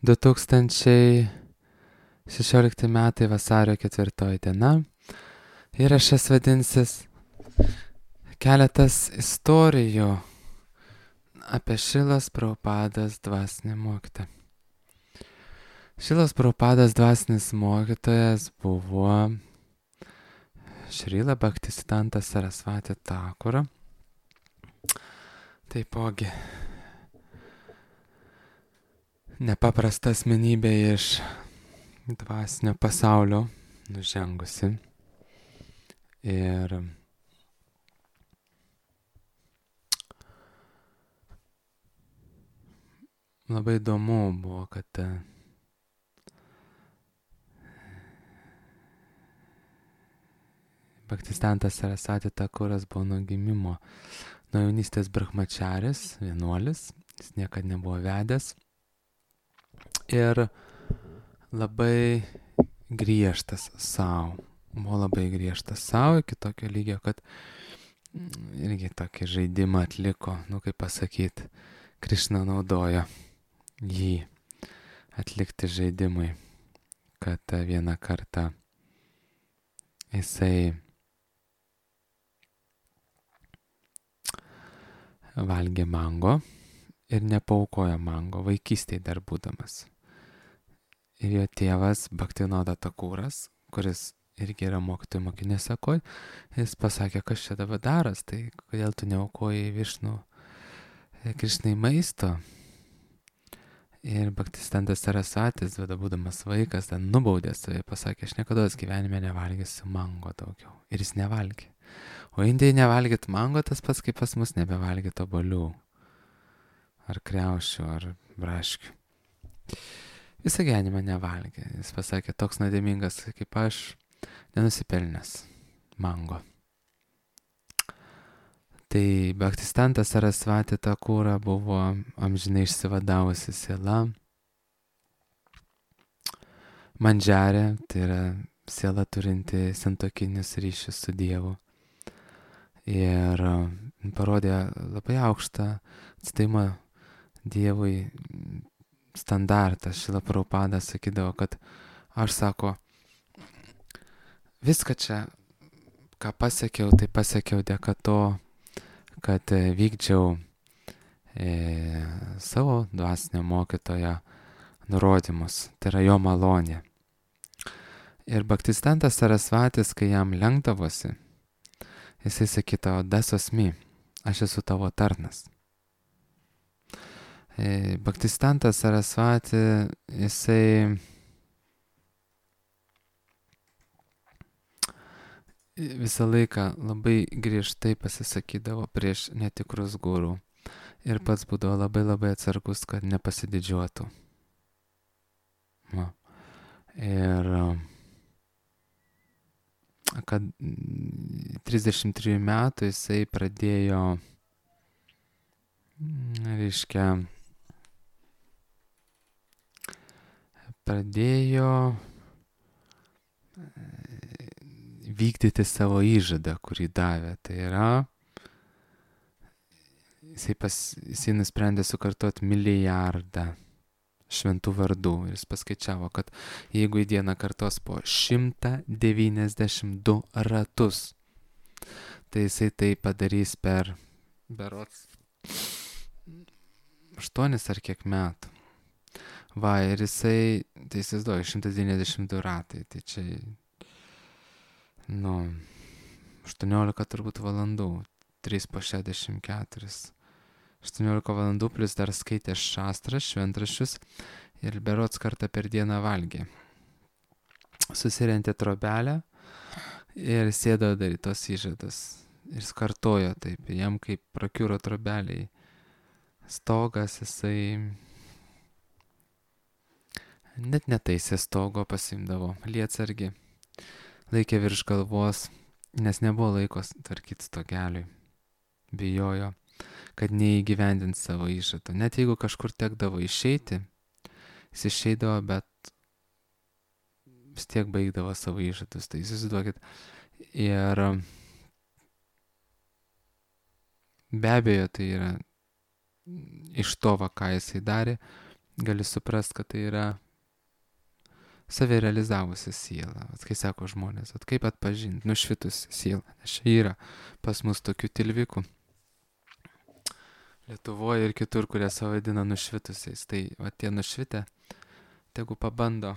2016 metai vasario 4 diena. Įrašas vadinsis Keletas istorijų apie Šilas Prabhupadas dvasinį mokytoją. Šilas Prabhupadas dvasinis mokytojas buvo Šrila Bhaktisiddhanta Sarasvati Thakura. Taipogi nepaprasta asmenybė iš dvasinio pasaulio nužengusi. Ir labai įdomu buvo, kad Bhaktisiddhantas Sarasvati Thakuras buvo nuo gimimo, nuo jaunystės brahmačaris, vienuolis, jis niekada nebuvo vedęs ir labai griežtas savo. Buvo labai griežtas savo iki tokio lygio, kad irgi tokį žaidimą atliko, kaip pasakyti, Krišna naudojo jį atlikti žaidimui, kad vieną kartą jisai valgė mango ir nepaukojo mango, vaikystėje dar būdamas. Ir jo tėvas Bhaktivinoda Thakuras, kuris irgi yra mokytojų mokinės, sako, jis pasakė, kas čia dabar daras, tai kodėl tu neaukojai Višnų Krišnai maisto. Ir Bhaktisiddhantas Sarasvatis, būdamas vaikas, ten nubaudė save, pasakė, aš niekada gyvenime nevalgysiu mango daugiau. Ir jis nevalgė. O Indijai nevalgyt mango tas pats, kaip pas mus nebevalgyt obuolių. Ar kriaušių, ar braškių. Visą gyvenimą nevalgė. Jis pasakė, toks nuodėmingas kaip aš, nenusipelnęs mango. Tai Bhaktisiddhantas Sarasvati Thakura buvo amžinai išsivadavusi siela. Mandžarė, tai yra siela turinti santuokinius ryšius su Dievu. Ir parodė labai aukštą atsidavimą Dievui standartą. Šrila Prabhupada sakydavo, kad aš, sako, viską čia, ką pasiekiau, tai pasiekiau dėka to, kad vykdžiau savo dvasinio mokytojo nurodymus. Tai yra jo malonė. Ir Bhaktisiddhantas Sarasvatis, kai jam lenkdavosi, jisai sakydavo, dasosmi, aš esu tavo tarnas. Bhaktisiddhantas Sarasvati, jisai visą laiką labai griežtai pasisakydavo prieš netikrus gurų ir pats būdavo labai atsargus, kad nepasididžiuotų. Ir kad 33 metų jisai pradėjo, vykdyti savo įžadą, kurį davė. Tai yra, jisai nusprendė sukartoti 1 milijardą šventų vardų. Ir jis paskaičiavo, kad jeigu į dieną kartos po 192 ratus, tai jisai tai padarys per berods 8 ar kiek metų. Ir jisai, tai įsivaizduoju, 192 ratai, tai čia 18 turbūt valandų, 3 po 64. 18 valandų plus dar skaitė šastras, šventraščius ir berods kartą per dieną valgė. Susirentė trobelę ir sėdo daryti tos įžadas. Ir kartojo taip, jam kaip prakiuro trobeliai stogas, jisai net netaisė stogo, pasimdavo lietsargį. Laikė virš galvos, nes nebuvo laikos tvarkyti stogeliui. Bijojo, kad neįgyvendins savo įžadų. Net jeigu kažkur tekdavo išeiti, jis išeidavo, bet vis tiek baigdavo savo įžadus. Tai įsivaizduokit. Ir be abejo, tai yra iš to, ką jisai darė, gali suprast, kad tai yra savirealizavusi siela. Kai sako žmonės, kaip atpažinti nušvitusi siela, nes čia yra pas mus tokių tilvikų Lietuvoje ir kitur, kurie save vadina nušvitusiais. Tai tie nušvitę, tegu pabando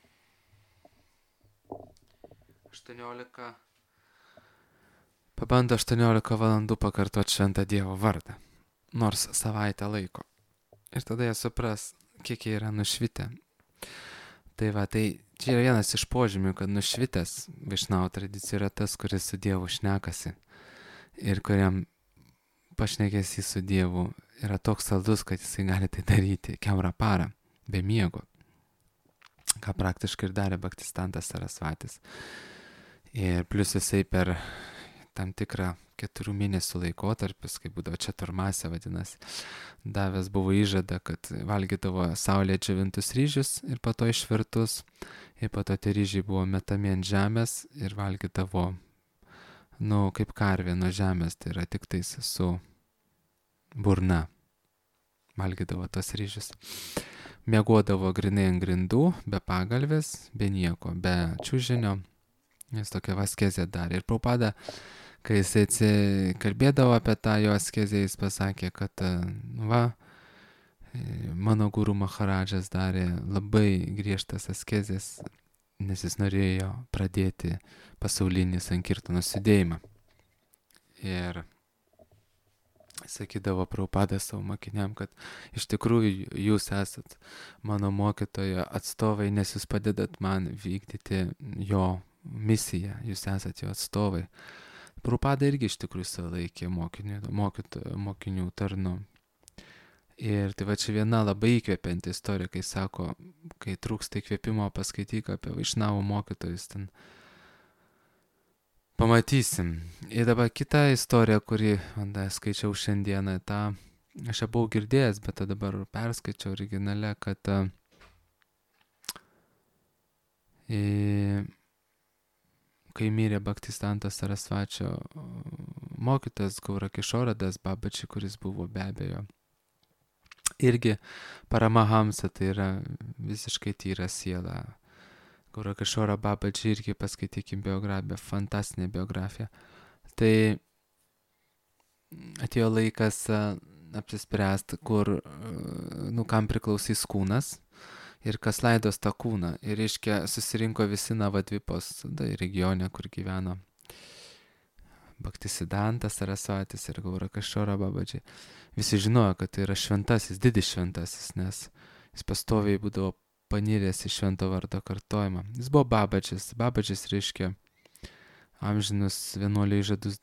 18 valandų pakartoti šventą Dievo vardą, nors savaitę laiko. Ir tada jie supras, kiek jie yra nušvitę. Tai čia yra vienas iš požymių, kad nušvitęs Vaišnavų tradicija yra tas, kuris su Dievu šnekasi ir kuriam pašnekėsi su Dievu yra toks saldus, kad jisai gali tai daryti kiaurą parą, be miego, ką praktiškai ir darė Bhaktistantas Sarasvatis. Ir plus jisai per tam tikrą 4 mėnesių laikotarpis, kai būdavo čaturmasė vadinasi, davęs buvo įžadą, kad valgydavo saulė džiovintus ryžius ir po to išvirtus, ir po to tie ryžiai buvo metami ant žemės ir valgydavo, kaip karvė nuo žemės, tai yra tik tais su burna, valgydavo tos ryžius. Miegodavo grinai ant grindų, be pagalvės, be nieko, be čiužinio. Jis tokia askezė darė. Ir Prabhupada, kai jis kalbėdavo apie tą jo askezę, jis pasakė, kad mano guru Maharadžas darė labai griežtas askezės, nes jis norėjo pradėti pasaulinį sankirtano judėjimą. Ir sakydavo Prabhupada savo mokiniam, kad iš tikrųjų jūs esat mano mokytojo atstovai, nes jūs padedat man vykdyti jo misiją, jūs esat jo atstovai. Prabhupada irgi iš tikrųjų save laikė mokinių tarnu. Ir tai čia viena labai įkvepianti istorija, kai sako, kai trūksta įkvėpimo, paskaityk apie Vaišnavų mokytojus, ten pamatysim. Ir dabar kita istorija, kurį skaičiau šiandieną, aš ją buvau girdėjęs, bet dabar perskaičiau originale, kad kai mirė Bhaktistantas Sarasvačio mokytas Gaurakišoradas Babaji, kuris buvo be abejo irgi Paramahamsa, tai yra visiškai tyra siela. Gaurakišora Babaji irgi paskaitykim biografiją, fantastinė biografija. Tai atėjo laikas apsispręsti, kam priklausys kūnas ir kas laidos tą kūną. Ir reiškia, susirinko visi Navadvipos regione, kur gyveno Bhaktisiddhanta Sarasvatis ir Gaurakišora Babaji. Visi žinojo, kad tai yra šventasis, didis šventasis, nes jis pastoviai būdavo paniręs į švento vardo kartojimą. Jis buvo Babadžis. Babadžis reiškia amžinus vienuoliai žadus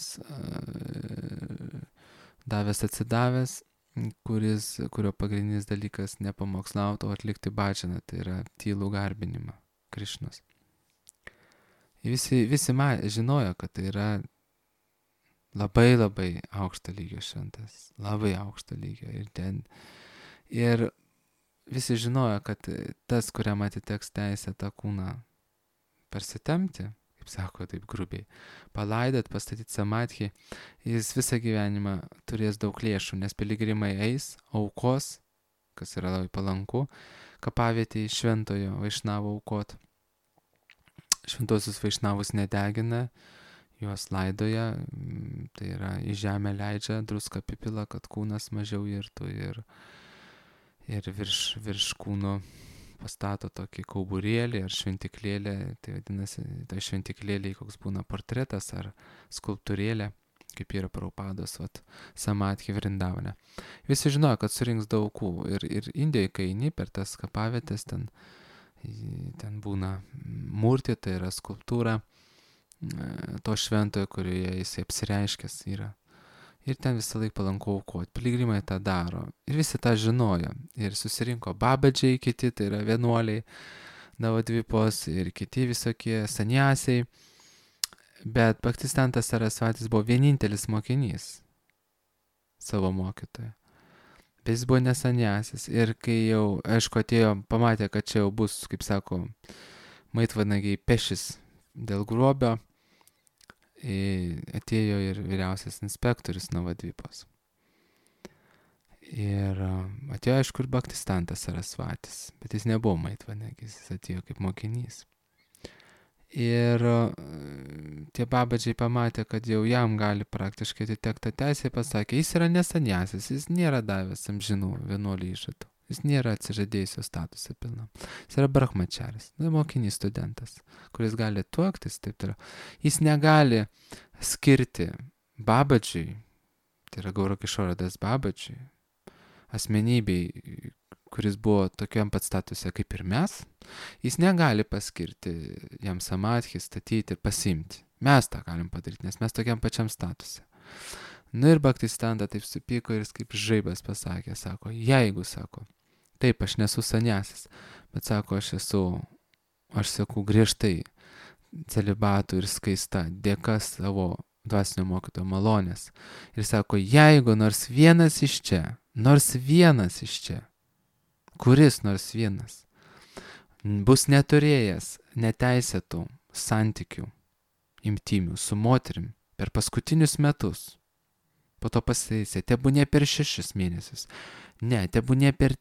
davęs atsidavęs, kurio pagrindinis dalykas nepamokslauti, o atlikti bhajaną, tai yra tylų garbinimą Krišnos. Visi žinojo, kad tai yra labai labai aukšto lygio šventas, labai aukšto lygio. Ir visi žinojo, kad tas, kuriam atiteks teisė tą kūną persitempti, kaip sako taip grubiai, palaidat, pastatyti samadhį, jis visą gyvenimą turės daug lėšų, nes piligrimai eis, aukos, kas yra labai palanku, kapavietėje šventojo Vaišnavo aukot. Šventosius Vaišnavus nedegina, juos laidoja, tai yra į žemę leidžia, druską apipila, kad kūnas mažiau irtų ir virš kūno pastato tokį kauburėlį ar šventiklėlę, tai vadinasi, tai šventiklėlė koks būna portretas ar skulptūrėlė, kaip yra Prabhupados samadhi Vrindavane. Visi žinojo, kad surinks daug aukų ir Indijoje, kai eini per tas kapavietės, ten būna murti, tai yra skulptūra to šventojo, kurioje jisai apsireiškęs yra. Ir ten visą laiką palanku aukoti. Piligrimai tą daro. Ir visi tą žinojo. Ir susirinko Babadžiai kiti, tai yra vienuoliai Navadvipos ir kiti visokie saniasiai. Bet Bhaktistantas Sarasvatis buvo vienintelis mokinys savo mokytojo. Bet jis buvo nesaniasis. Ir kai jau, aišku, atėjo, pamatė, kad čia jau bus, kaip sako, maitvanagiai pešis dėl grobio, atėjo ir vyriausias inspektorius Navadvipos. Ir atėjo, aišku, ir Bhaktistantas Sarasvatis, bet jis nebuvo Maitvaniekis, jis atėjo kaip mokinys. Ir tie babadžiai pamatė, kad jau jam gali praktiškai atitekti teisė, pasakė, jis yra nesanjasis, jis nėra davęs amžinų vienuolių įžadų, jis nėra atsižadėjusio statusą pilnam. Jis yra brahmačaris, mokinys studentas, kuris gali tuoktis, taip toliau. Jis negali skirti babadžiui, tai yra Gaurakišoradas babadžiui, asmenybei, kuris buvo tokiam pat statuse kaip ir mes, jis negali paskirti jam samadhi, statyti ir pasimti. Mes tą galim padaryti, nes mes tokiam pačiam statuse. Nu ir Bhaktistanda taip supyko ir jis kaip žaibas pasakė, sako, jeigu, sako, taip, aš nesu sanjasis, bet sako, aš sakau griežtai celibatų ir skaista, dėka savo dvasinio mokytojo malonės. Ir sako, jeigu nors vienas iš čia, kuris nors vienas, bus neturėjęs neteisėtų santykių intymių su moterim per paskutinius metus, po to pasitaisė, tebūnie per 6 mėnesius, ne, tebūnie per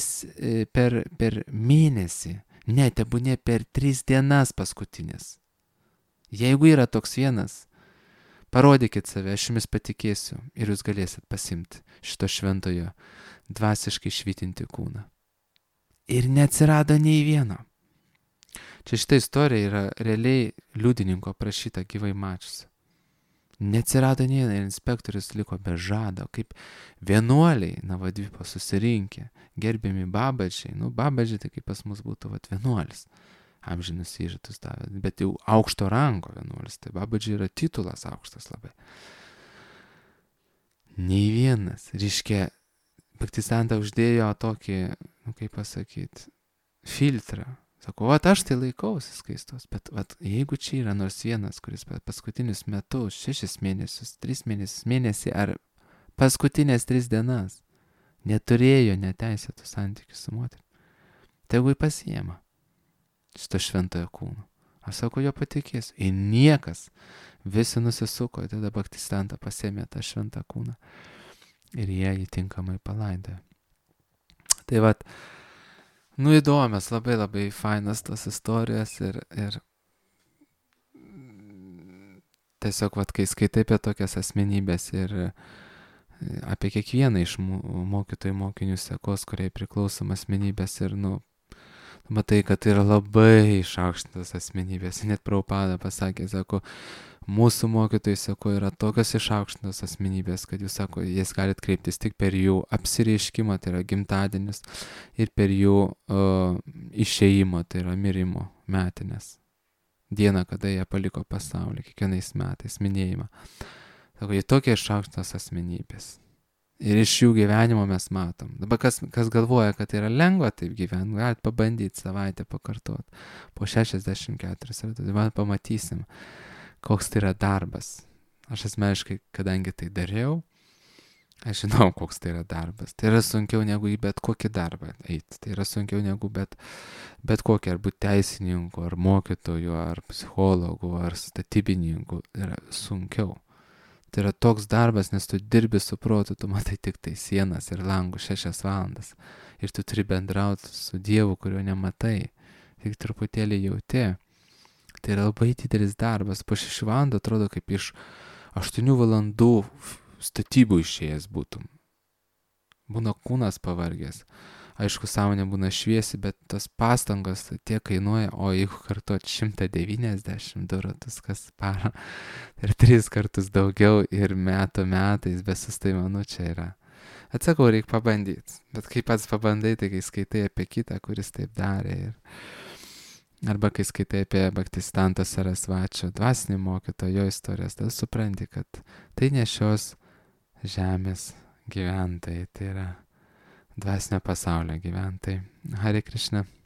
mėnesį, ne, tebūnie per 3 dienas paskutinės. Jeigu yra toks vienas, parodykit save, aš jumis patikėsiu ir jūs galėsit pasimti šito šventojo dvasiškai švytinti kūną. Ir neatsirado nei vieno. Čia šita istorija yra realiai liudininko aprašyta gyvai mačiusi. Neatsirado nei vieno ir inspektorius liko be žado, kaip vienuoliai Navadvipo susirinkę, gerbiami babadžiai. Babadžiai tai kaip pas mus būtų vienuolis, amžinus įžadus davė, bet jau aukšto rango vienuolis, tai babadžiai yra titulas aukštas labai. Nei vienas, reiškia, Bhaktistanta uždėjo tokį, kaip pasakyti, filtrą. Sako, aš tai laikausi skaistos, bet jeigu čia yra nors vienas, kuris paskutinius metus, 6 mėnesius, 3 mėnesį ar paskutinės 3 dienas neturėjo neteisėtų santykių su moterimi, tegu jį pasiėma šito šventojo kūno. Aš sako, jo patikėsiu. Ir niekas, visi nusisuko, tada Bhaktistanta pasėmė tą šventą kūną. Ir jie jį tinkamai palaidojo. Tai įdomios, labai labai fainas tos istorijos ir tiesiog, kai skaitai apie tokias asmenybės ir apie kiekvieną iš mokytojų mokinių sekos, kuriai priklausom asmenybės ir, matai, kad tai yra labai išaukštintas asmenybės. Net Prabhupada pasakė, sako, mūsų mokytojai, sako, yra tokios išaukštintos asmenybės, kad jūs, sako, jas galit kreiptis tik per jų apsireiškimą, tai yra gimtadienis, ir per jų išėjimo, tai yra mirimo metinės. Dieną, kada jie paliko pasaulį, kiekvienais metais minėjimą. Sako, jie tokie išaukštintos asmenybės. Ir iš jų gyvenimo mes matom. Dabar kas galvoja, kad tai yra lengva taip gyventi, galit pabandyti savaitę pakartoti. Po 64 ir tada pamatysim, koks tai yra darbas. Aš asmeniškai, kadangi tai dariau, aš žinau, koks tai yra darbas. Tai yra sunkiau negu į bet kokį darbą eiti. Tai yra sunkiau negu bet kokį, ar būti teisininku, ar mokytoju, ar psichologu, ar statybininku. Yra sunkiau. Tai yra toks darbas, nes tu dirbi su protu, tu matai tik tai sienas ir langus 6 valandas. Ir tu turi bendrauti su Dievu, kurio nematai. Tik truputėlį jauti. Tai yra labai didelis darbas. Po 6 valandų atrodo, kaip iš 8 valandų statybų išėjęs būtum. Būna kūnas pavargęs. Aišku, sąmonė būna šviesi, bet tos pastangos tiek kainuoja, o jeigu kartuot 190 ratus kas parą, ir 3 kartus daugiau ir metais be sustojimo, čia yra. Atsakau, reikia pabandyti. Bet kai pats pabandai, tai kai skaitai apie kitą, kuris taip darė, arba kai skaitai apie Bhaktistanta Sarasvačio dvasinį mokytoją, jo istorijas, tada supranti, kad tai ne šios žemės gyventojai, tai yra dvasinio pasaulio gyventojai. Hare Krishna.